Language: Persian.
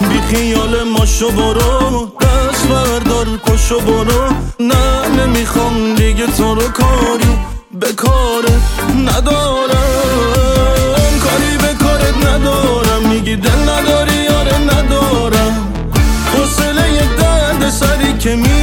بی خیال ماشو برو، دست بردار پاشو برو. نه نمیخوام دیگه تو رو، کاری به کارت ندارم، کاری به کارت ندارم. میگی دل نداری، آره ندارم، حوصله یه درد سری که